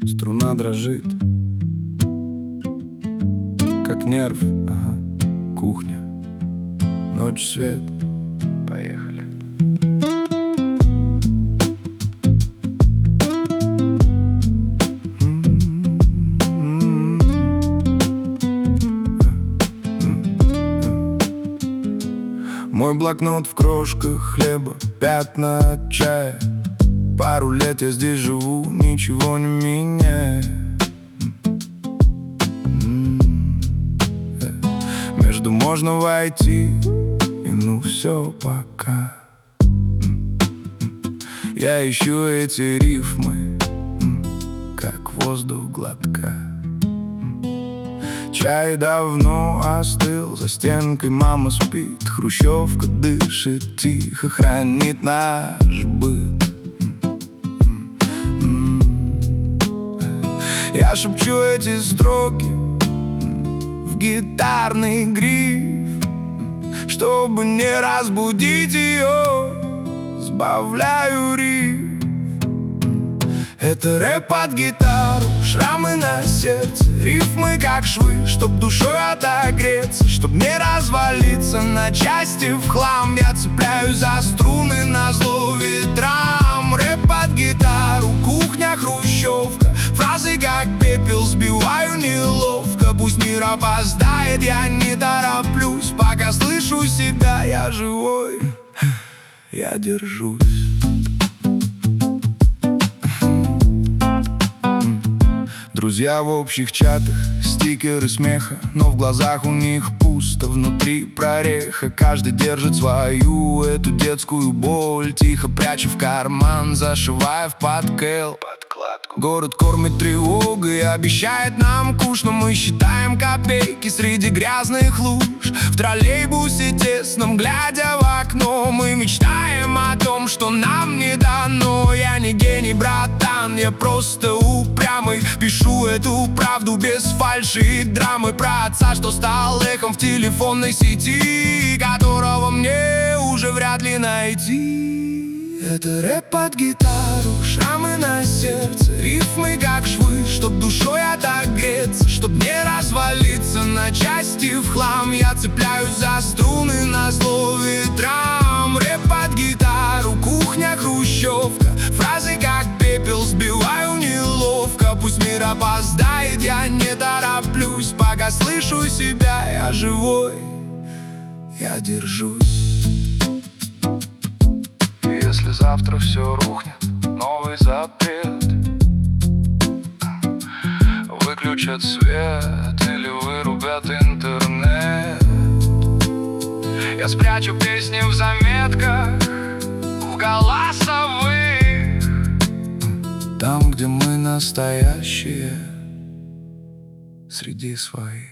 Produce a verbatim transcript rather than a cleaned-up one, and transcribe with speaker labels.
Speaker 1: Струна дрожит, как нерв, ага. Кухня, ночь, свет, поехали. Мой блокнот в крошках хлеба, пятна от чая. Пару лет я здесь живу, ничего не меняет. Между можно войти, и ну все пока. Я ищу эти рифмы, как воздух глотка. Чай давно остыл, за стенкой мама спит. Хрущевка дышит тихо, хранит наш быт. Я шепчу эти строки в гитарный гриф, чтобы не разбудить ее, сбавляю риф. Это рэп под гитару, шрамы на сердце, рифмы как швы, чтоб душой отогреться, чтоб не развалиться на части в хлам. Я цепляюсь за струны назло ветрам. Рэп под гитару, кухня, хрущевка, фразы как пепел сбиваю неловко. Пусть мир опоздает, я не тороплюсь, пока слышу себя, я живой, я держусь. Друзья в общих чатах, стикеры смеха, но в глазах у них пусто, внутри прореха. Каждый держит свою, эту детскую боль, тихо пряча в карман, зашивая в подкэл. Город кормит тревогой, обещает нам куш, но мы считаем копейки среди грязных луж. В троллейбусе тесном, глядя в окно, мы мечтаем о том, что нам не дано. Я не гений, братан, я просто упрямый. Пишу эту правду без фальши и драмы про отца, что стал эхом в телефонной сети, которого мне уже вряд ли найти. Это рэп под гитару, шрамы на сердце, рифмы как швы, чтоб душой отогреться, чтоб не развалиться на части в хлам. Я цепляюсь за струны назло ветрам. Рэп под гитару, кухня, хрущевка, фразы как пепел сбиваю неловко. Пусть мир опоздает, я не тороплюсь, пока слышу себя, я живой, я держусь. Если завтра все рухнет, новый запрет, выключат свет или вырубят интернет, я спрячу песни в заметках, в голосовых, там, где мы настоящие, среди своих.